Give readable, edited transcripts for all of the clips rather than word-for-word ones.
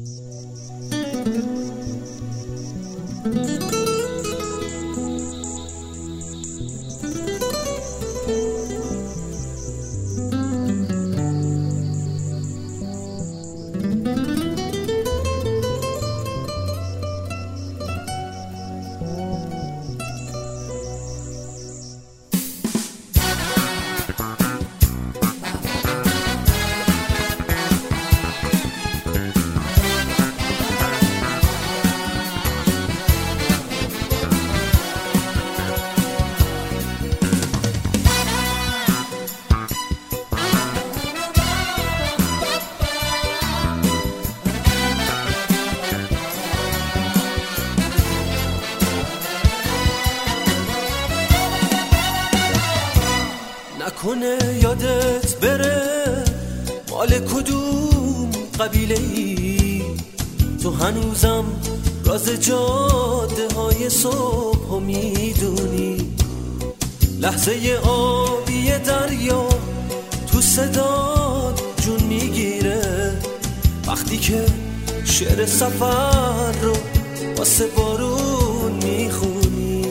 نکنه یادت بره مال کدوم قبیله ای، تو هنوزم راز جاده های صبح رو میدونی. لحظه آبی دریا تو صدات جون میگیره، وقتی که شعر سفر رو واسه بارون میخونی.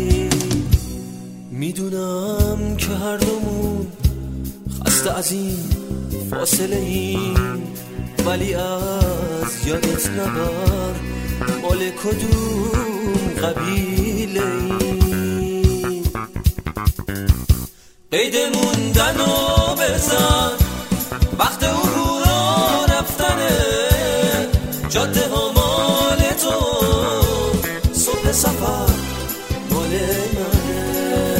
میدونم که هر دومون خسته از این فاصله ایم، ولی از یادت نبر مال کدوم قبیله ایم. قید موندنو بزن، وقت عبور و رفتنه، جاده ها مال تو، صبح سفر مال منه.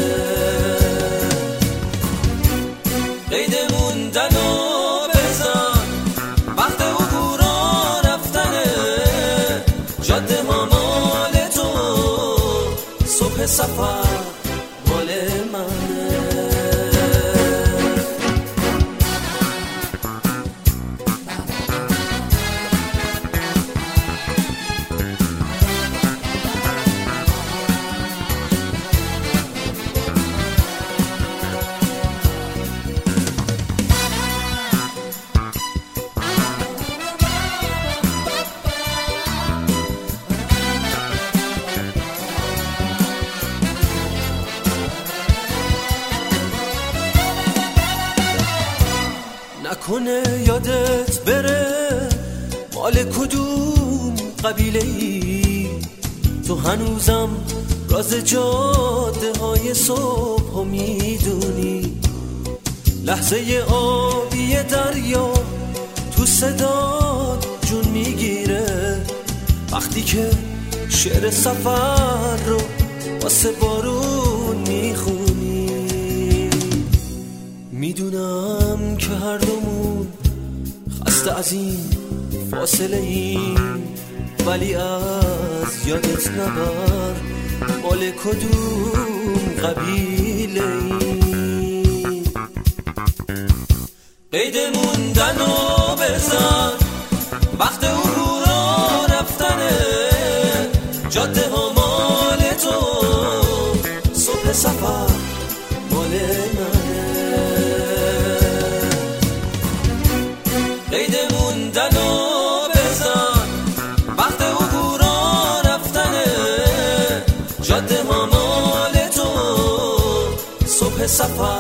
قید موندنو بزن، وقت عبور و رفتنه، جاده ها مال تو، صبح سفر مال منه. نکنه یادت بره مال کدوم قبیله ای، تو هنوزم راز جاده های صبح رو میدونی. لحظه آبی دریا تو صدات جون میگیره، وقتی که شعر سفر رو واسه بارون میخونی. میدونم که هر دومون خسته از این فاصله ایم، ولی از یادت نبر مال کدوم قبیله ایم. قید موندنو بزن، وقت عبور و رفتنه، جاده ها مال تو، صبح سفر مال منه. قید موندنو بزن، وقت عبور و رفتنه، جاده ها مال تو، صبح سفر